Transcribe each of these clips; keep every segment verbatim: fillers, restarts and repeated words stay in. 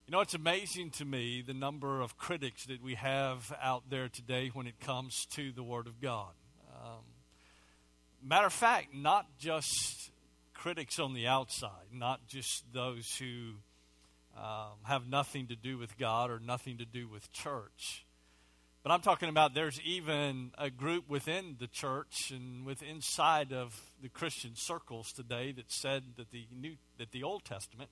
You know, it's amazing to me the number of critics that we have out there today when it comes to the Word of God. Um, matter of fact, not just critics on the outside, not just those who um, have nothing to do with God or nothing to do with church. But I'm talking about there's even a group within the church and with inside of the Christian circles today that said that the new that the Old Testament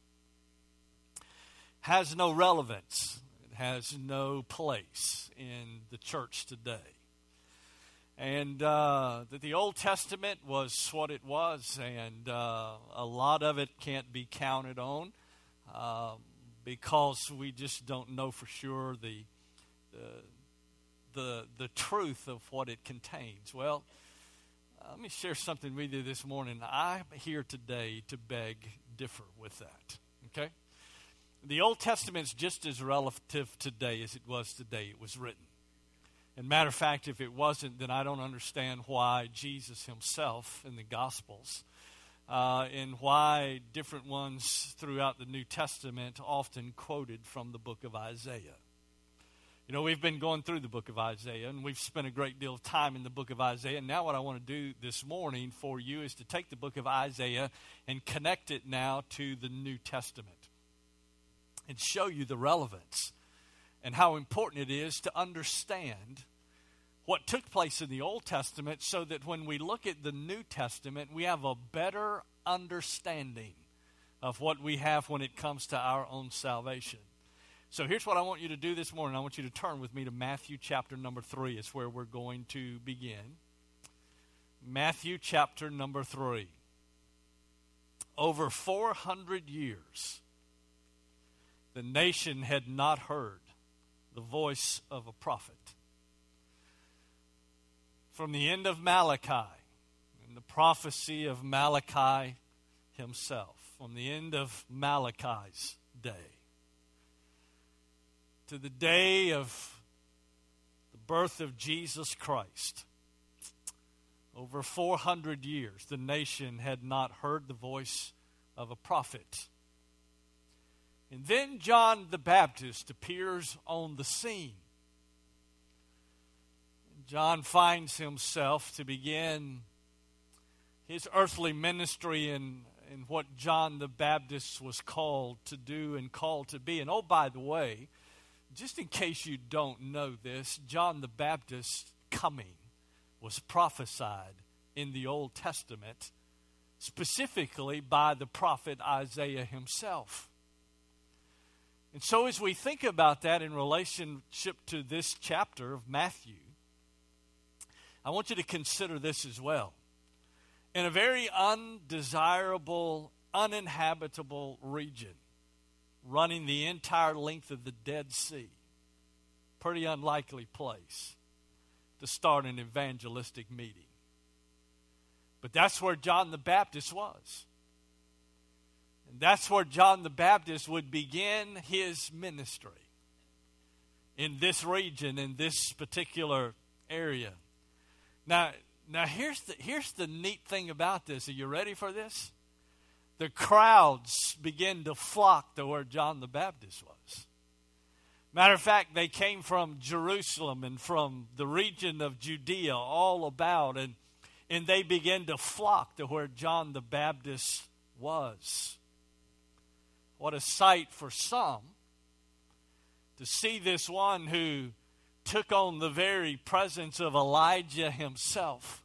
has no relevance. It has no place in the church today. And uh, that the Old Testament was what it was, and uh, a lot of it can't be counted on uh, because we just don't know for sure the, the the the truth of what it contains. Well, uh, let me share something with you this morning. I'm here today to beg differ with that. Okay? The Old Testament's just as relative today as it was today it was written. And matter of fact, if it wasn't, then I don't understand why Jesus himself in the Gospels uh, and why different ones throughout the New Testament often quoted from the book of Isaiah. You know, we've been going through the book of Isaiah, and we've spent a great deal of time in the book of Isaiah. And now what I want to do this morning for you is to take the book of Isaiah and connect it now to the New Testament and show you the relevance and how important it is to understand what took place in the Old Testament so that when we look at the New Testament, we have a better understanding of what we have when it comes to our own salvation. So here's what I want you to do this morning. I want you to turn with me to Matthew chapter number three. It's where we're going to begin. Matthew chapter number three. Over four hundred years, the nation had not heard the voice of a prophet. From the end of Malachi, and the prophecy of Malachi himself, from the end of Malachi's day, to the day of the birth of Jesus Christ, over four hundred years, the nation had not heard the voice of a prophet. And then John the Baptist appears on the scene. John finds himself to begin his earthly ministry in, in what John the Baptist was called to do and called to be. And oh, by the way, just in case you don't know this, John the Baptist's coming was prophesied in the Old Testament, specifically by the prophet Isaiah himself. And so as we think about that in relationship to this chapter of Matthew, I want you to consider this as well. In a very undesirable, uninhabitable region, running the entire length of the Dead Sea, pretty unlikely place to start an evangelistic meeting. But that's where John the Baptist was. And that's where John the Baptist would begin his ministry, in this region, in this particular area. Now, now here's the, here's the neat thing about this. Are you ready for this? The crowds began to flock to where John the Baptist was. Matter of fact, they came from Jerusalem and from the region of Judea all about, and, and they began to flock to where John the Baptist was. What a sight for some to see this one who took on the very presence of Elijah himself.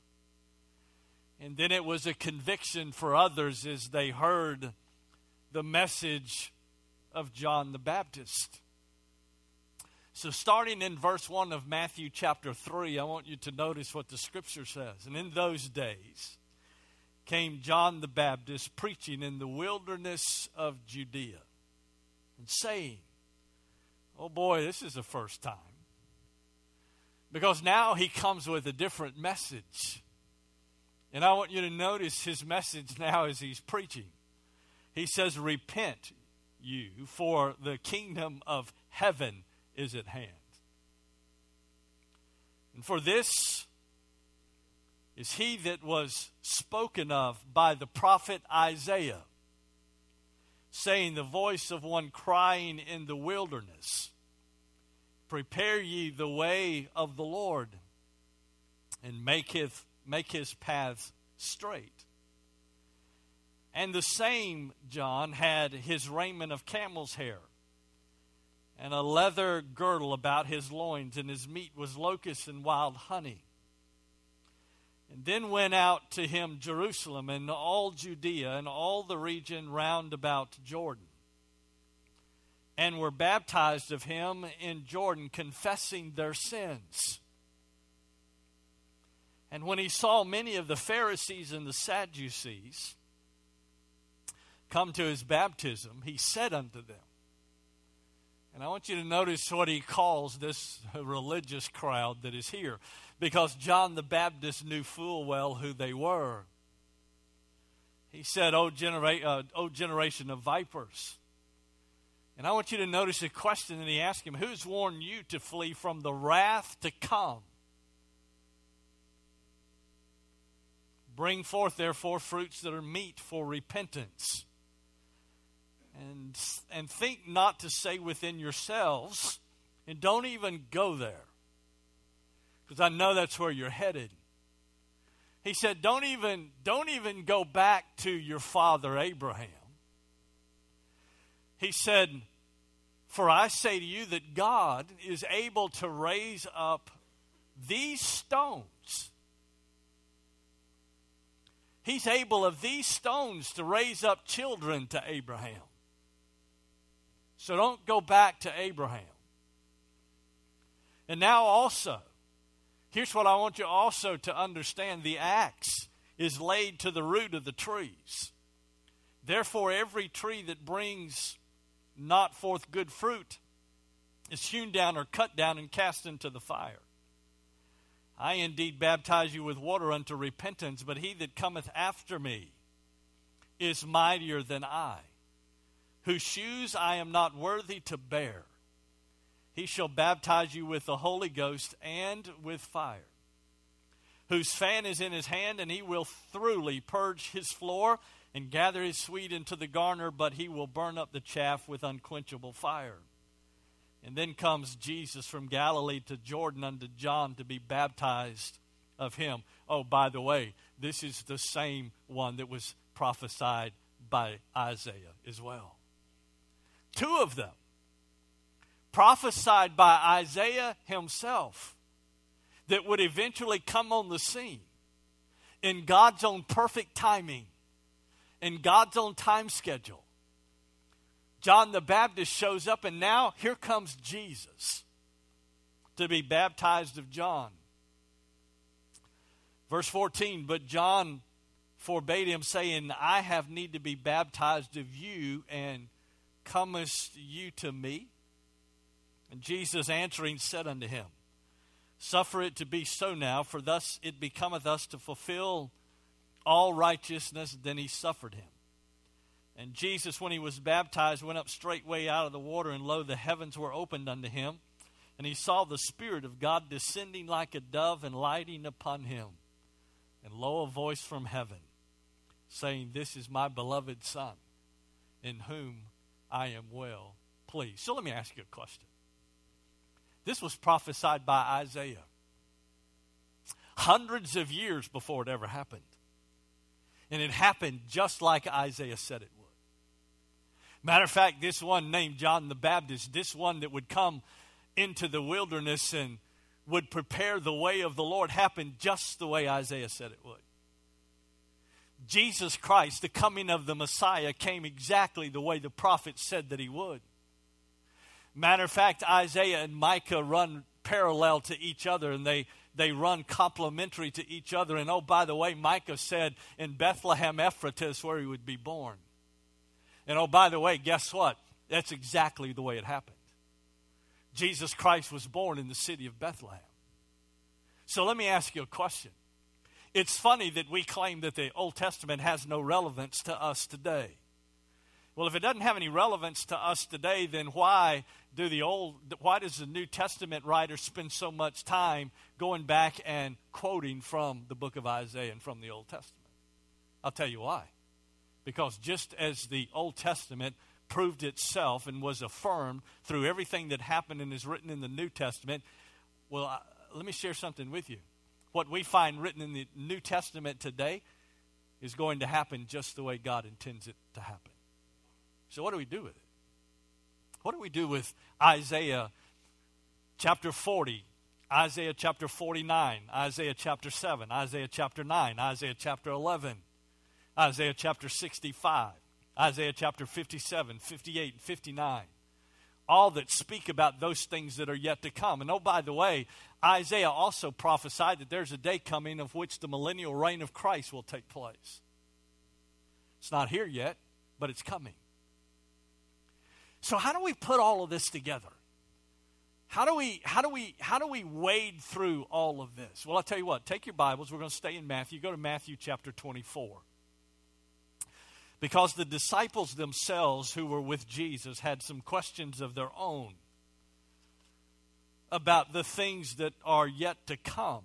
And then it was a conviction for others as they heard the message of John the Baptist. So starting in verse one of Matthew chapter three, I want you to notice what the scripture says. And in those days came John the Baptist preaching in the wilderness of Judea and saying, oh boy, this is the first time. Because now he comes with a different message. And I want you to notice his message now as he's preaching. He says, repent you, for the kingdom of heaven is at hand. And for this is he that was spoken of by the prophet Isaiah. saying, the voice of one crying in the wilderness, prepare ye the way of the Lord, and make his, make his paths straight. And the same John had his raiment of camel's hair, and a leather girdle about his loins, and his meat was locusts and wild honey. And then went out to him Jerusalem and all Judea and all the region round about Jordan, and were baptized of him in Jordan, confessing their sins. And when he saw many of the Pharisees and the Sadducees come to his baptism, he said unto them, and I want you to notice what he calls this religious crowd that is here, because John the Baptist knew full well who they were. He said, O, genera- uh, O generation of vipers. And I want you to notice the question that he asked him, who's warned you to flee from the wrath to come? Bring forth, therefore, fruits that are meet for repentance. And, and think not to say within yourselves, and don't even go there, because I know that's where you're headed. He said, don't even, don't even go back to your father Abraham. He said, for I say to you that God is able to raise up these stones. He's able of these stones to raise up children to Abraham. So don't go back to Abraham. And now also, here's what I want you also to understand. The axe is laid to the root of the trees. Therefore, every tree that brings not forth good fruit is hewn down or cut down and cast into the fire. I indeed baptize you with water unto repentance, but he that cometh after me is mightier than I, whose shoes I am not worthy to bear. He shall baptize you with the Holy Ghost and with fire, whose fan is in his hand, and he will thoroughly purge his floor and gather his wheat into the garner, but he will burn up the chaff with unquenchable fire. And then comes Jesus from Galilee to Jordan unto John to be baptized of him. Oh, by the way, this is the same one that was prophesied by Isaiah as well. Two of them prophesied by Isaiah himself that would eventually come on the scene in God's own perfect timing, in God's own time schedule. John the Baptist shows up, and now here comes Jesus to be baptized of John. Verse fourteen, but John forbade him, saying, I have need to be baptized of you, and comest you to me? And Jesus answering said unto him, suffer it to be so now, for thus it becometh us to fulfill all righteousness. Then he suffered him. And Jesus, when he was baptized, went up straightway out of the water, and lo, the heavens were opened unto him. And he saw the Spirit of God descending like a dove and lighting upon him. And lo, a voice from heaven, saying, this is my beloved Son, in whom I am well pleased. So let me ask you a question. This was prophesied by Isaiah hundreds of years before it ever happened. And it happened just like Isaiah said it would. Matter of fact, this one named John the Baptist, this one that would come into the wilderness and would prepare the way of the Lord, happened just the way Isaiah said it would. Jesus Christ, the coming of the Messiah, came exactly the way the prophet said that he would. Matter of fact, Isaiah and Micah run parallel to each other, and they, they run complementary to each other. And oh, by the way, Micah said in Bethlehem Ephratah is where he would be born. And oh, by the way, guess what? That's exactly the way it happened. Jesus Christ was born in the city of Bethlehem. So let me ask you a question. It's funny that we claim that the Old Testament has no relevance to us today. Well, if it doesn't have any relevance to us today, then why do the old? Why does the New Testament writer spend so much time going back and quoting from the book of Isaiah and from the Old Testament? I'll tell you why. Because just as the Old Testament proved itself and was affirmed through everything that happened and is written in the New Testament, well, I, let me share something with you. What we find written in the New Testament today is going to happen just the way God intends it to happen. So what do we do with it? What do we do with Isaiah chapter forty, Isaiah chapter forty-nine, Isaiah chapter seven, Isaiah chapter nine, Isaiah chapter eleven, Isaiah chapter sixty-five, Isaiah chapter fifty-seven, fifty-eight, and fifty-nine? All that speak about those things that are yet to come. And oh, by the way, Isaiah also prophesied that there's a day coming of which the millennial reign of Christ will take place. It's not here yet, but it's coming. So how do we put all of this together? How do we how do we how do we wade through all of this? Well, I'll tell you what, take your Bibles, we're going to stay in Matthew. Go to Matthew chapter twenty-four. Because the disciples themselves who were with Jesus had some questions of their own about the things that are yet to come.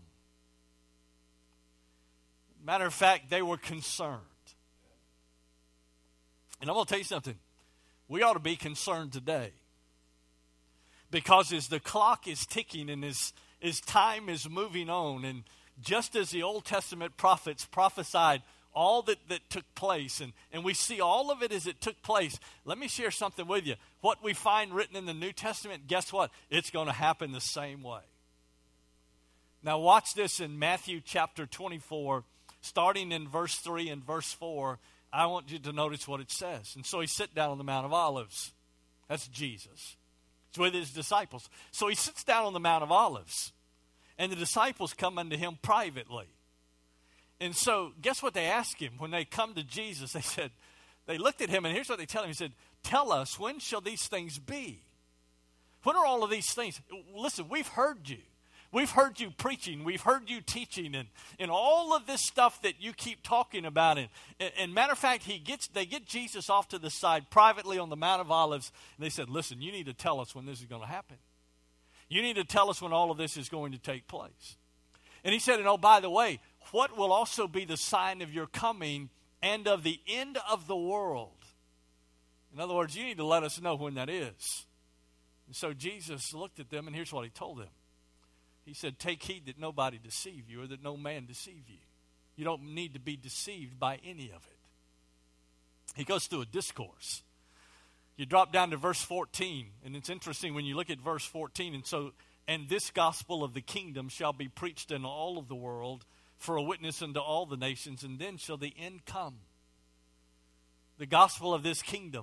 Matter of fact, they were concerned. And I'm going to tell you something. We ought to be concerned today. Because as the clock is ticking and as, as time is moving on, and just as the Old Testament prophets prophesied all that, that took place, and, and we see all of it as it took place, let me share something with you. What we find written in the New Testament, guess what? It's going to happen the same way. Now watch this in Matthew chapter twenty-four, starting in verse three and verse four. I want you to notice what it says. And so he sat down on the Mount of Olives. That's Jesus. It's with his disciples. So he sits down on the Mount of Olives. And the disciples come unto him privately. And so guess what they asked him when they come to Jesus? They said, they looked at him, and here's what they tell him. He said, tell us, when shall these things be? When are all of these things? Listen, we've heard you. We've heard you preaching. We've heard you teaching, and, and all of this stuff that you keep talking about. And, and, and matter of fact, he gets they get Jesus off to the side privately on the Mount of Olives, and they said, listen, you need to tell us when this is going to happen. You need to tell us when all of this is going to take place. And he said, and oh, by the way, what will also be the sign of your coming and of the end of the world? In other words, you need to let us know when that is. And so Jesus looked at them, and here's what he told them. He said, take heed that nobody deceive you, or that no man deceive you. You don't need to be deceived by any of it. He goes through a discourse. You drop down to verse fourteen, and it's interesting when you look at verse fourteen. And so, and this gospel of the kingdom shall be preached in all of the world for a witness unto all the nations, and then shall the end come. The gospel of this kingdom.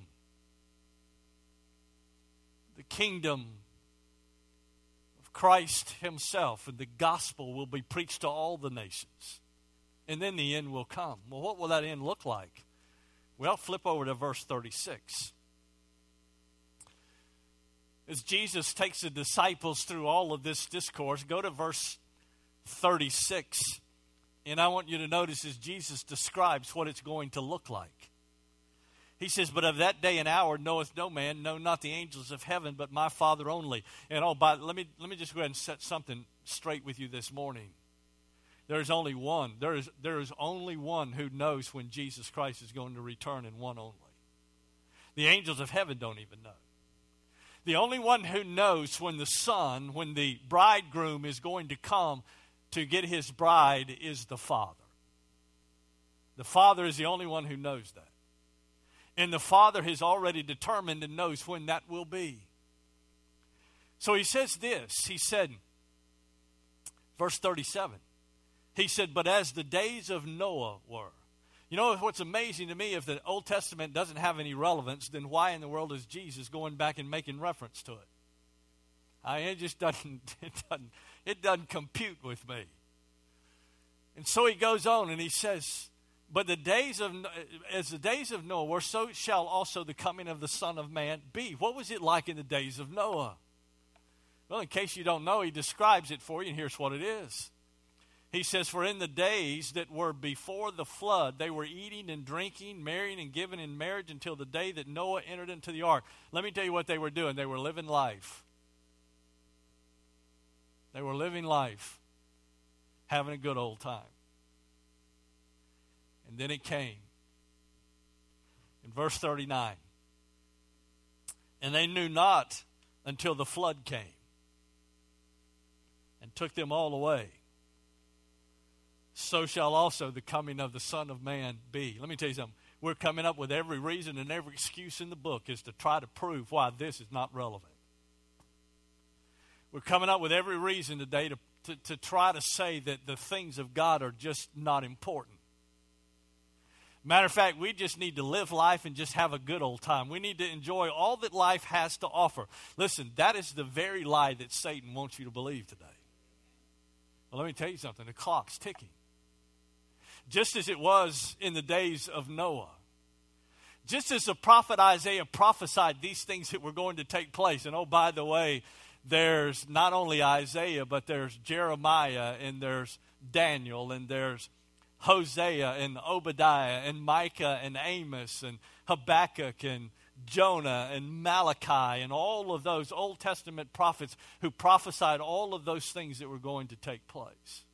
The kingdom Christ himself, and the gospel will be preached to all the nations. And then the end will come. Well, what will that end look like? Well, flip over to verse thirty-six. As Jesus takes the disciples through all of this discourse, go to verse thirty-six. And I want you to notice as Jesus describes what it's going to look like. He says, but of that day and hour knoweth no man, no, not the angels of heaven, but my Father only. And oh, by, let me let me just go ahead and set something straight with you this morning. There is only one. There is there is only one who knows when Jesus Christ is going to return, and one only. The angels of heaven don't even know. The only one who knows when the Son, when the bridegroom is going to come to get his bride is the Father. The Father is the only one who knows that. And the Father has already determined and knows when that will be. So he says this. He said, verse thirty-seven, he said, but as the days of Noah were. You know what's amazing to me, if the Old Testament doesn't have any relevance, then why in the world is Jesus going back and making reference to it? I mean, it just doesn't, it doesn't, it doesn't compute with me. And so he goes on and he says, but the days of, as the days of Noah were, so shall also the coming of the Son of Man be. What was it like in the days of Noah? Well, in case you don't know, he describes it for you, and here's what it is. He says, for in the days that were before the flood, they were eating and drinking, marrying and giving in marriage until the day that Noah entered into the ark. Let me tell you what they were doing. They were living life. They were living life, having a good old time. And then it came. In verse thirty-nine, and they knew not until the flood came and took them all away. So shall also the coming of the Son of Man be. Let me tell you something. We're coming up with every reason and every excuse in the book is to try to prove why this is not relevant. We're coming up with every reason today to, to, to try to say that the things of God are just not important. Matter of fact, we just need to live life and just have a good old time. We need to enjoy all that life has to offer. Listen, that is the very lie that Satan wants you to believe today. Well, let me tell you something. The clock's ticking. Just as it was in the days of Noah. Just as the prophet Isaiah prophesied these things that were going to take place. And oh, by the way, there's not only Isaiah, but there's Jeremiah, and there's Daniel, and there's Hosea, and Obadiah, and Micah, and Amos, and Habakkuk, and Jonah, and Malachi, and all of those Old Testament prophets who prophesied all of those things that were going to take place.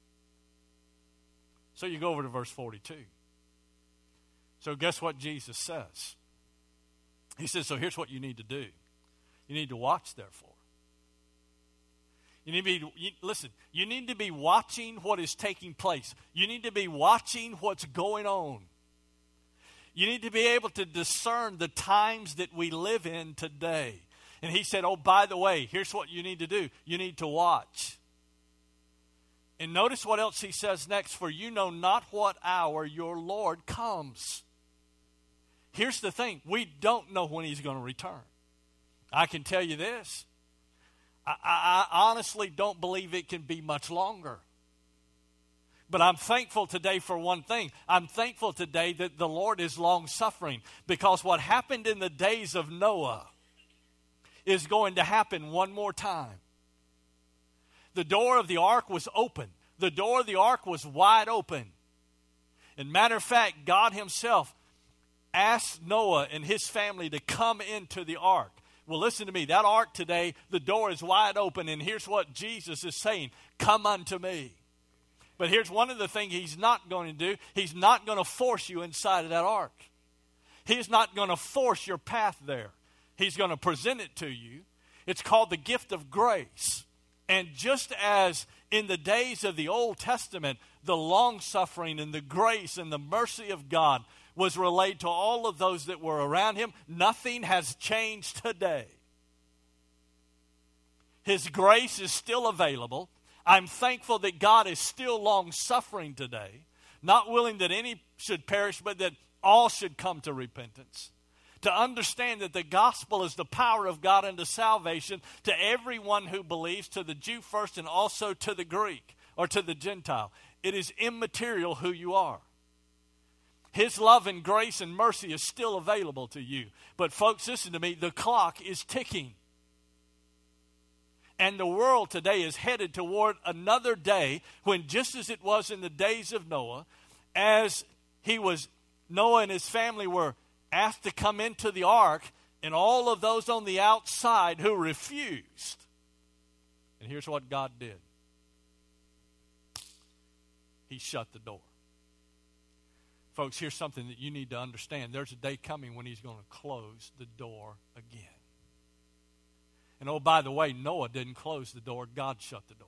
So you go over to verse forty-two. So guess what Jesus says? He says, so here's what you need to do. You need to watch, therefore. You need to be, you, listen, you need to be watching what is taking place. You need to be watching what's going on. You need to be able to discern the times that we live in today. And he said, oh, by the way, here's what you need to do. You need to watch. And notice what else he says next. For you know not what hour your Lord comes. Here's the thing. We don't know when he's going to return. I can tell you this. I, I, I honestly don't believe it can be much longer. But I'm thankful today for one thing. I'm thankful today that the Lord is long-suffering. Because what happened in the days of Noah is going to happen one more time. The door of the ark was open. The door of the ark was wide open. And matter of fact, God himself asked Noah and his family to come into the ark. Well, listen to me. That ark today, the door is wide open. And here's what Jesus is saying. Come unto me. But here's one of the things he's not going to do. He's not going to force you inside of that ark. He's not going to force your path there. He's going to present it to you. It's called the gift of grace. And just as in the days of the Old Testament, the long-suffering and the grace and the mercy of God was relayed to all of those that were around him, nothing has changed today. His grace is still available. I'm thankful that God is still long-suffering today, not willing that any should perish, but that all should come to repentance. To understand that the gospel is the power of God unto salvation to everyone who believes, to the Jew first and also to the Greek or to the Gentile. It is immaterial who you are. His love and grace and mercy is still available to you. But folks, listen to me, the clock is ticking. And the world today is headed toward another day when, just as it was in the days of Noah, as he was, Noah and his family were asked to come into the ark, and all of those on the outside who refused. And here's what God did. He shut the door. Folks, here's something that you need to understand. There's a day coming when he's going to close the door again. And oh, by the way, Noah didn't close the door. God shut the door.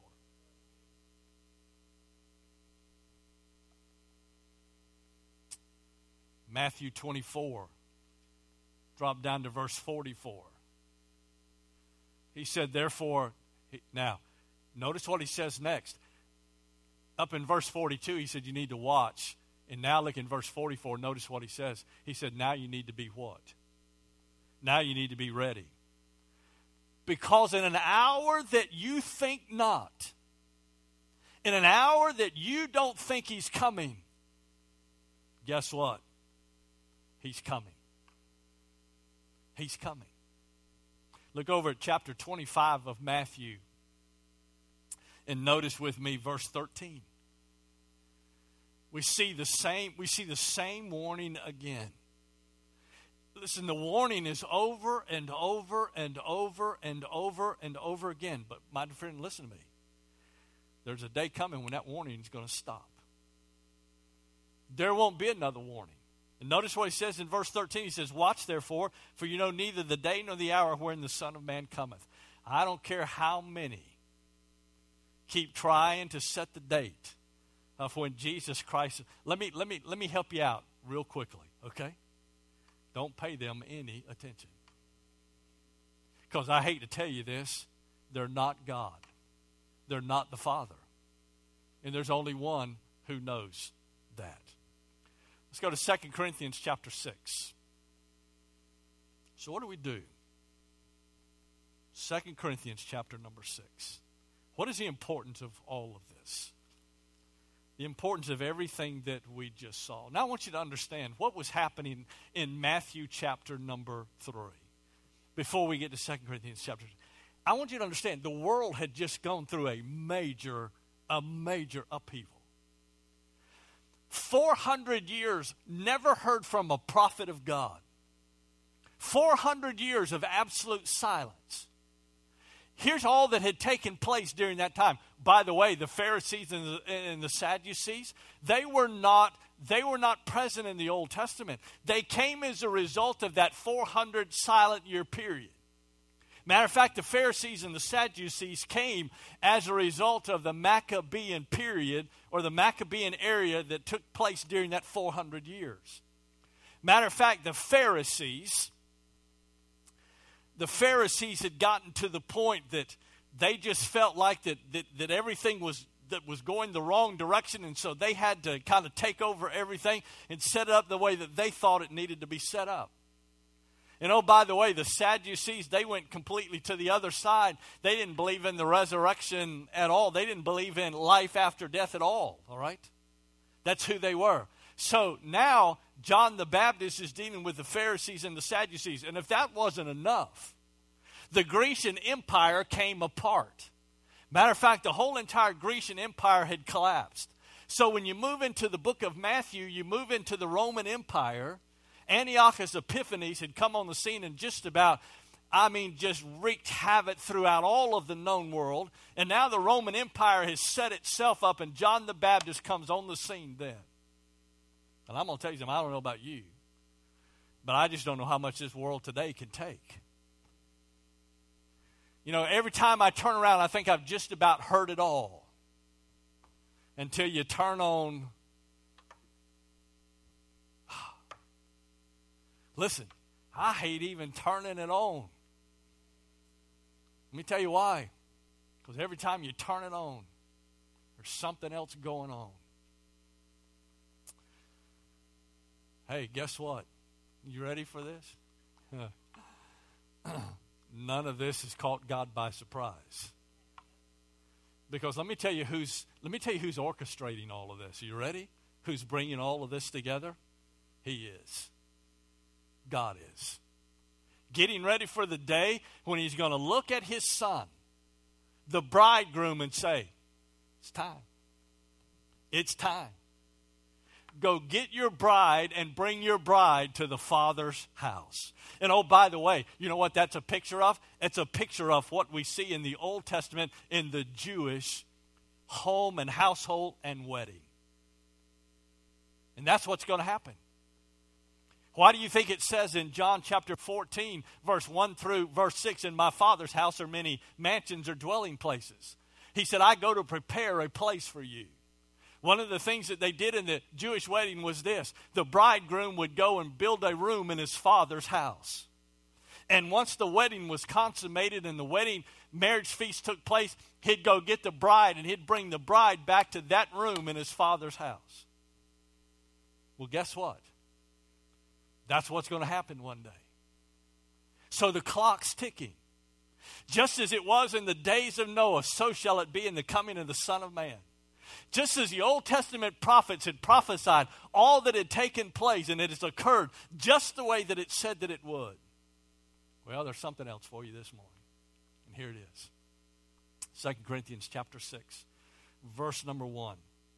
Matthew twenty-four. Drop down to verse forty-four. He said, therefore, he, now, notice what he says next. Up in verse forty-two, he said, you need to watch. And now look in verse forty-four, notice what he says. He said, now you need to be what? Now you need to be ready. Because in an hour that you think not, in an hour that you don't think he's coming, guess what? He's coming. He's coming. Look over at chapter twenty-five of Matthew and notice with me verse thirteen. We see the same, we see the same warning again. Listen, the warning is over and over and over and over and over again. But my friend, listen to me. There's a day coming when that warning is going to stop. There won't be another warning. And notice what he says in verse thirteen. He says, watch therefore, for you know neither the day nor the hour wherein the Son of Man cometh. I don't care how many keep trying to set the date of when Jesus Christ. Let me let me let me help you out real quickly, okay? Don't pay them any attention. Because I hate to tell you this, they're not God. They're not the Father. And there's only one who knows that. Let's go to Second Corinthians chapter six. So what do we do? Second Corinthians chapter number six. What is the importance of all of this? The importance of everything that we just saw. Now I want you to understand what was happening in Matthew chapter number three. Before we get to Second Corinthians chapter two. I want you to understand the world had just gone through a major, a major upheaval. four hundred years, never heard from a prophet of God. four hundred years of absolute silence. Here's all that had taken place during that time. By the way, the Pharisees and the, and the Sadducees, they were not they were not present in the Old Testament. They came as a result of that four hundred silent year period. Matter of fact, the Pharisees and the Sadducees came as a result of the Maccabean period or the Maccabean area that took place during that four hundred years. Matter of fact, the Pharisees The Pharisees had gotten to the point that they just felt like that, that, that everything was that was going the wrong direction, and so they had to kind of take over everything and set it up the way that they thought it needed to be set up. And oh, by the way, the Sadducees, they went completely to the other side. They didn't believe in the resurrection at all. They didn't believe in life after death at all, all right? That's who they were. So now John the Baptist is dealing with the Pharisees and the Sadducees. And if that wasn't enough, the Grecian Empire came apart. Matter of fact, the whole entire Grecian Empire had collapsed. So when you move into the book of Matthew, you move into the Roman Empire. Antiochus Epiphanes had come on the scene and just about, I mean, just wreaked havoc throughout all of the known world. And now the Roman Empire has set itself up, and John the Baptist comes on the scene then. And I'm going to tell you something, I don't know about you, but I just don't know how much this world today can take. You know, every time I turn around, I think I've just about heard it all. Until you turn on. Listen, I hate even turning it on. Let me tell you why. Because every time you turn it on, there's something else going on. Hey, guess what? You ready for this? None of this has caught God by surprise. Because let me tell you who's let me tell you who's orchestrating all of this. Are you ready? Who's bringing all of this together? He is. God is. Getting ready for the day when he's going to look at his son, the bridegroom, and say, it's time. It's time. Go get your bride and bring your bride to the Father's house. And oh, by the way, you know what that's a picture of? It's a picture of what we see in the Old Testament in the Jewish home and household and wedding. And that's what's going to happen. Why do you think it says in John chapter fourteen, verse one through verse six, in my Father's house are many mansions or dwelling places? He said, I go to prepare a place for you. One of the things that they did in the Jewish wedding was this. The bridegroom would go and build a room in his father's house. And once the wedding was consummated and the wedding marriage feast took place, he'd go get the bride and he'd bring the bride back to that room in his father's house. Well, guess what? That's what's going to happen one day. So the clock's ticking. Just as it was in the days of Noah, so shall it be in the coming of the Son of Man. Just as the Old Testament prophets had prophesied all that had taken place, and it has occurred just the way that it said that it would. Well, there's something else for you this morning. And here it is. Second Corinthians chapter six, verse number one.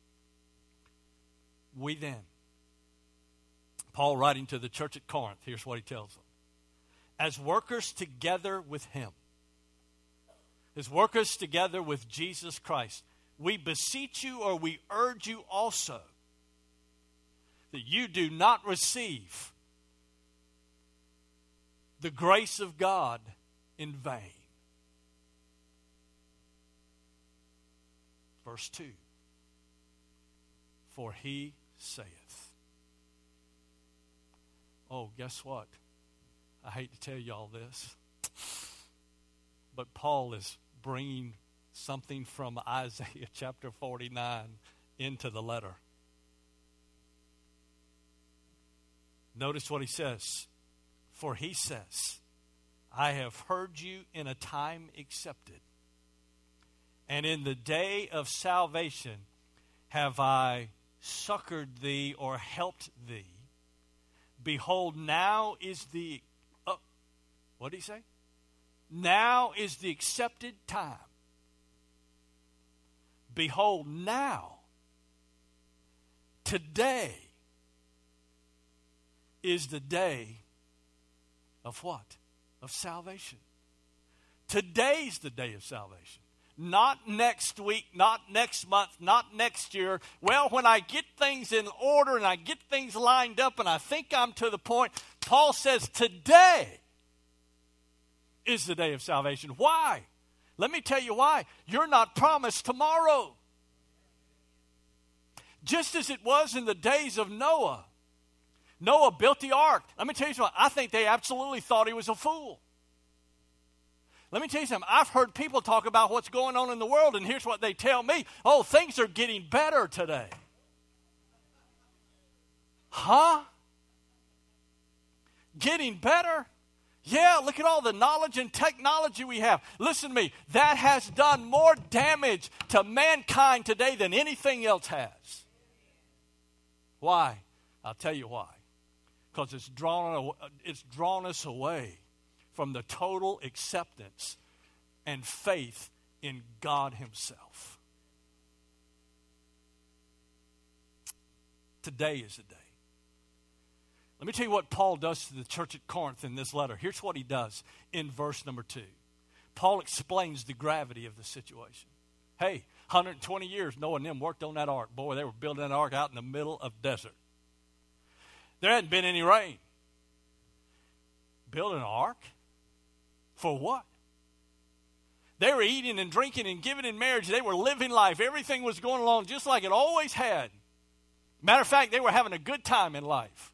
We then, Paul writing to the church at Corinth, here's what he tells them. As workers together with him, as workers together with Jesus Christ, we beseech you, or we urge you also, that you do not receive the grace of God in vain. Verse two. For he saith. Oh, guess what? I hate to tell y'all this, but Paul is bringing something from Isaiah chapter forty-nine into the letter. Notice what he says. For he says, I have heard you in a time accepted, and in the day of salvation have I succored thee or helped thee. Behold, now is the, oh, what did he say? Now is the accepted time. Behold, now, today is the day of what? Of salvation. Today's the day of salvation. Not next week, not next month, not next year. Well, when I get things in order and I get things lined up and I think I'm to the point, Paul says today is the day of salvation. Why? Let me tell you why. You're not promised tomorrow. Just as it was in the days of Noah. Noah built the ark. Let me tell you something. I think they absolutely thought he was a fool. Let me tell you something. I've heard people talk about what's going on in the world, and here's what they tell me. Oh, things are getting better today. Huh? Getting better? Yeah, look at all the knowledge and technology we have. Listen to me. That has done more damage to mankind today than anything else has. Why? I'll tell you why. Because it's drawn, it's drawn us away from the total acceptance and faith in God himself. Today is the day. Let me tell you what Paul does to the church at Corinth in this letter. Here's what he does in verse number two. Paul explains the gravity of the situation. Hey, one hundred twenty years, Noah and them worked on that ark. Boy, they were building that ark out in the middle of desert. There hadn't been any rain. Build an ark? For what? They were eating and drinking and giving in marriage. They were living life. Everything was going along just like it always had. Matter of fact, they were having a good time in life.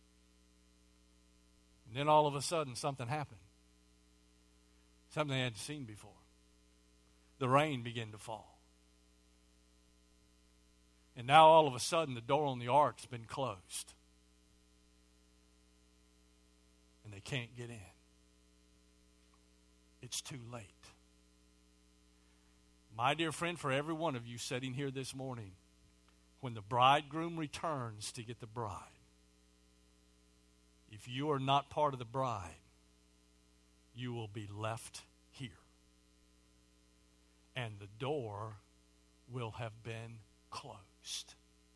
And then all of a sudden, something happened. Something they hadn't seen before. The rain began to fall. And now all of a sudden, the door on the ark's been closed. And they can't get in. It's too late. My dear friend, for every one of you sitting here this morning, when the bridegroom returns to get the bride, if you are not part of the bride, you will be left here. And the door will have been closed.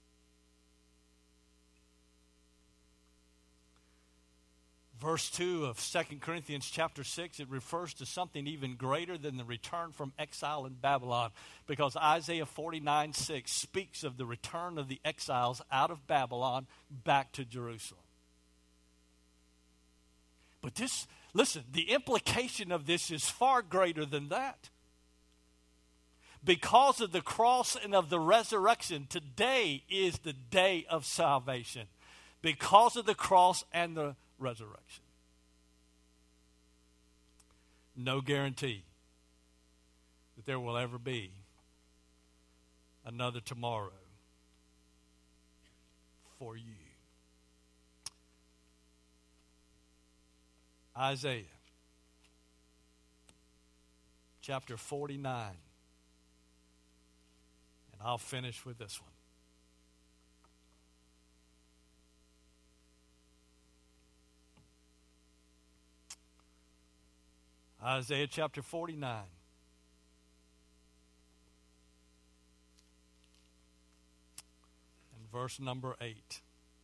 Verse two of Second Corinthians chapter six, it refers to something even greater than the return from exile in Babylon, because Isaiah forty-nine six speaks of the return of the exiles out of Babylon back to Jerusalem. But this, listen, the implication of this is far greater than that. Because of the cross and of the resurrection, today is the day of salvation. Because of the cross and the resurrection. No guarantee that there will ever be another tomorrow for you. Isaiah chapter forty-nine. And I'll finish with this one. Isaiah chapter forty-nine. And verse number eight.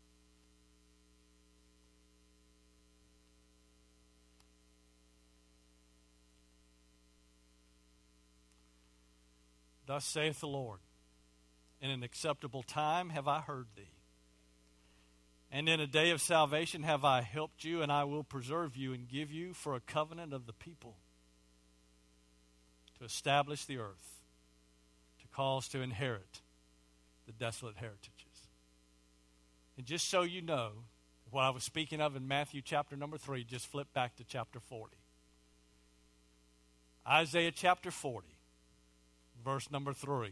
Thus saith the Lord, in an acceptable time have I heard thee. And in a day of salvation have I helped you, and I will preserve you and give you for a covenant of the people, to establish the earth, to cause to inherit the desolate heritages. And just so you know, what I was speaking of in Matthew chapter number three, just flip back to chapter forty. Isaiah chapter forty, verse number three.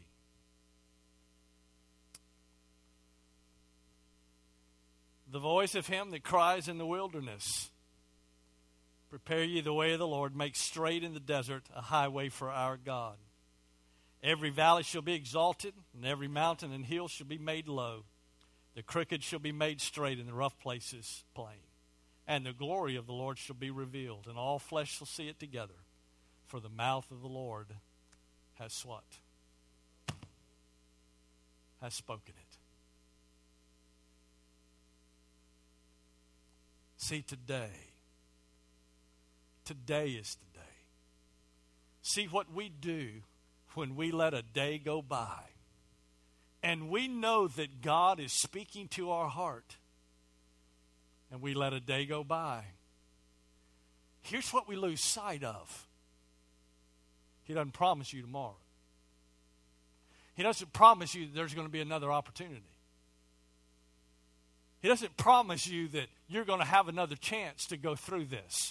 The voice of him that cries in the wilderness, prepare ye the way of the Lord, make straight in the desert a highway for our God. Every valley shall be exalted, and every mountain and hill shall be made low. The crooked shall be made straight, and the rough places plain. And the glory of the Lord shall be revealed, and all flesh shall see it together. For the mouth of the Lord has what? Has spoken it. See, today, today is the day. See what we do when we let a day go by, and we know that God is speaking to our heart, and we let a day go by. Here's what we lose sight of. He doesn't promise you tomorrow. He doesn't promise you that there's going to be another opportunity. He doesn't promise you that you're going to have another chance to go through this.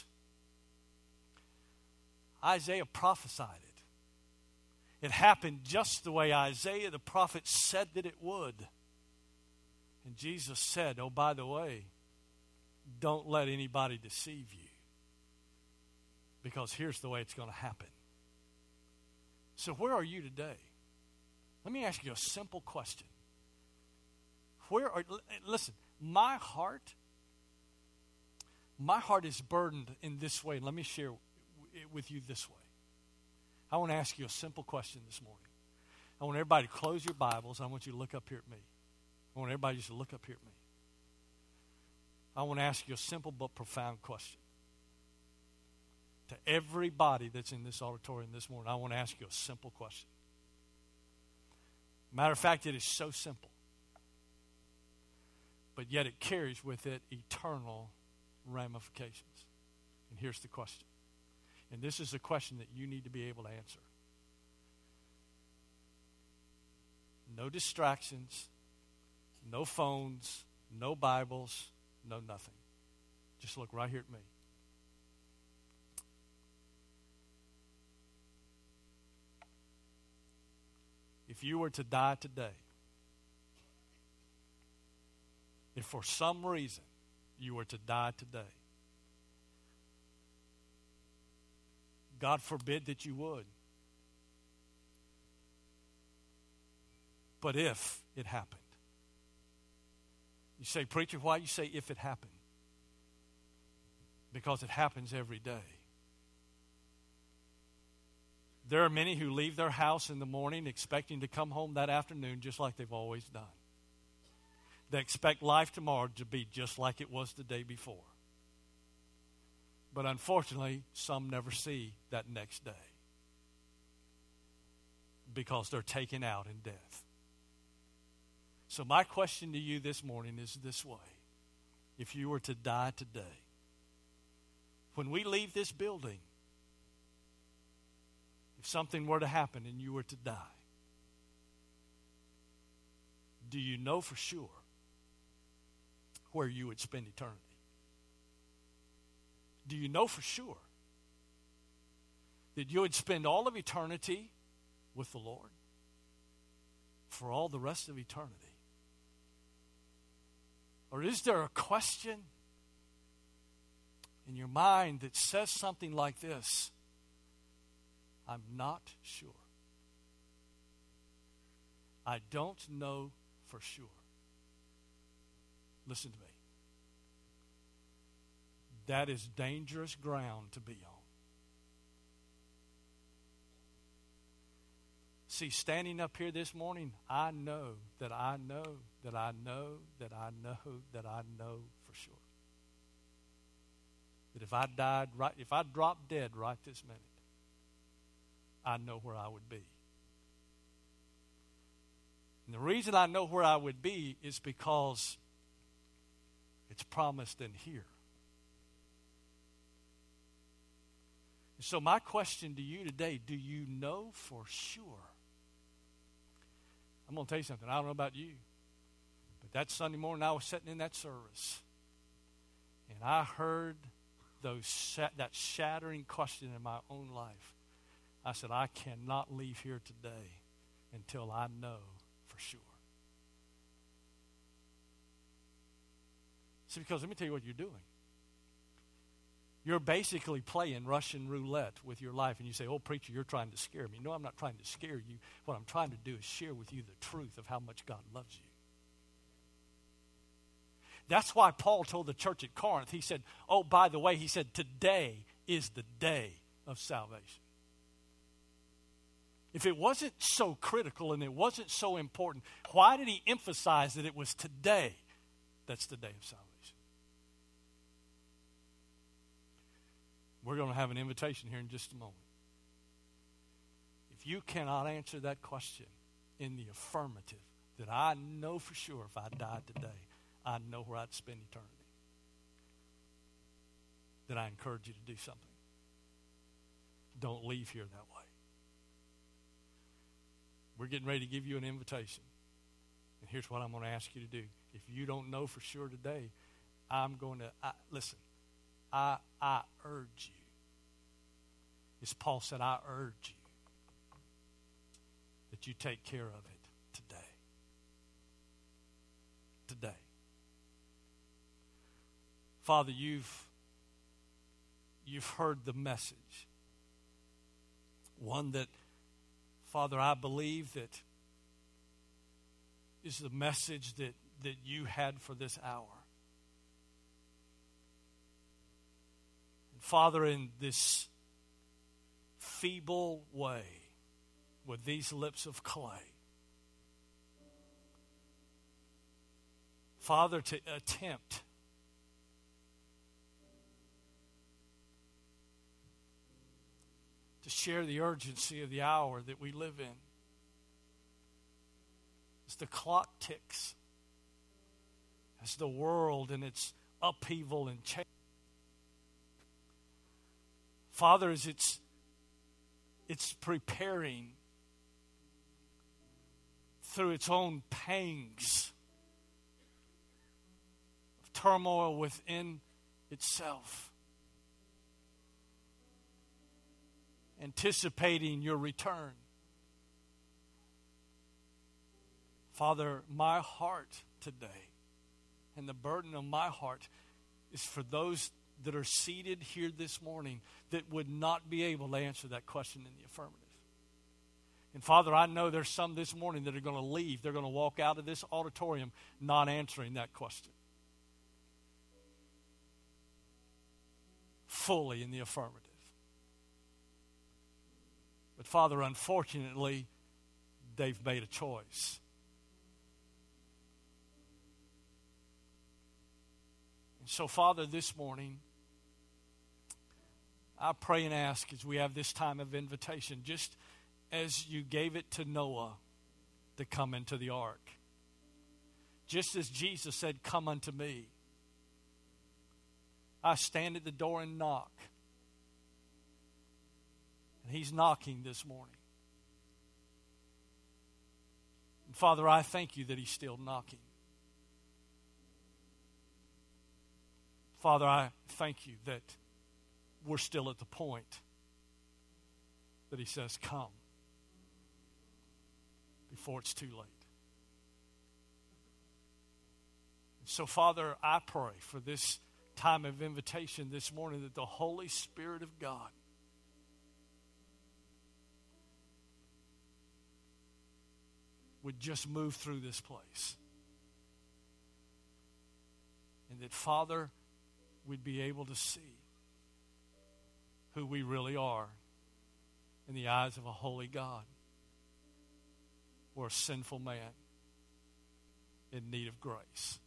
Isaiah prophesied it. It happened just the way Isaiah the prophet said that it would. And Jesus said, oh, by the way, don't let anybody deceive you, because here's the way it's going to happen. So where are you today? Let me ask you a simple question. Where are, listen, my heart, my heart is burdened in this way. Let me share it with you this way. I want to ask you a simple question this morning. I want everybody to close your Bibles. I want you to look up here at me. I want everybody just to look up here at me. I want to ask you a simple but profound question. To everybody that's in this auditorium this morning, I want to ask you a simple question. Matter of fact, it is so simple, but yet it carries with it eternal ramifications. And here's the question. And this is a question that you need to be able to answer. No distractions, no phones, no Bibles, no nothing. Just look right here at me. If you were to die today, if for some reason you were to die today, God forbid that you would, but if it happened, you say, preacher, why you say if it happened? Because it happens every day. There are many who leave their house in the morning expecting to come home that afternoon just like they've always done. They expect life tomorrow to be just like it was the day before. But unfortunately, some never see that next day because they're taken out in death. So my question to you this morning is this way. If you were to die today, when we leave this building, if something were to happen and you were to die, do you know for sure where you would spend eternity? Do you know for sure that you would spend all of eternity with the Lord for all the rest of eternity? Or is there a question in your mind that says something like this? I'm not sure. I don't know for sure. Listen to me. That is dangerous ground to be on. See, standing up here this morning, I know that I know that I know that I know that I know for sure. That if I died right, if I dropped dead right this minute, I know where I would be. And the reason I know where I would be is because It's promised in here. So my question to you today, do you know for sure? I'm going to tell you something. I don't know about you, but that Sunday morning I was sitting in that service, and I heard those that shattering question in my own life. I said, I cannot leave here today until I know for sure. See, because let me tell you what you're doing. You're basically playing Russian roulette with your life, and you say, oh, preacher, you're trying to scare me. No, I'm not trying to scare you. What I'm trying to do is share with you the truth of how much God loves you. That's why Paul told the church at Corinth, he said, oh, by the way, he said, today is the day of salvation. If it wasn't so critical and it wasn't so important, why did he emphasize that it was today that's the day of salvation? We're going to have an invitation here in just a moment. If you cannot answer that question in the affirmative, that I know for sure if I died today, I know where I'd spend eternity, then I encourage you to do something. Don't leave here that way. We're getting ready to give you an invitation. And here's what I'm going to ask you to do. If you don't know for sure today, I'm going to, I, listen, I, I urge you. As Paul said, I urge you that you take care of it today. Today. Father, you've, you've heard the message. One that, Father, I believe that is the message that, that you had for this hour. And Father, in this feeble way, with these lips of clay, Father, to attempt to share the urgency of the hour that we live in. As the clock ticks, as the world and its upheaval and change. Father, as it's it's preparing through its own pangs of turmoil within itself, anticipating your return. Father, my heart today and the burden of my heart is for those that are seated here this morning that would not be able to answer that question in the affirmative. And Father, I know there's some this morning that are going to leave. They're going to walk out of this auditorium not answering that question fully in the affirmative. But Father, unfortunately, they've made a choice. And so, Father, this morning, I pray and ask as we have this time of invitation, just as you gave it to Noah to come into the ark, just as Jesus said, come unto me. I stand at the door and knock. And he's knocking this morning. And Father, I thank you that he's still knocking. Father, I thank you that we're still at the point that he says, come, before it's too late. And so, Father, I pray for this time of invitation this morning that the Holy Spirit of God would just move through this place. And that, Father, we'd be able to see who we really are in the eyes of a holy God or a sinful man in need of grace.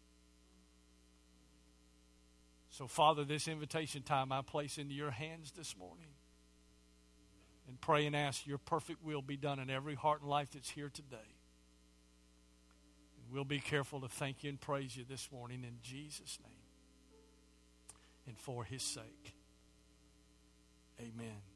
So, Father, this invitation time I place into your hands this morning and pray and ask your perfect will be done in every heart and life that's here today. we'll be careful to thank you and praise you this morning in Jesus' name and for his sake. Amen.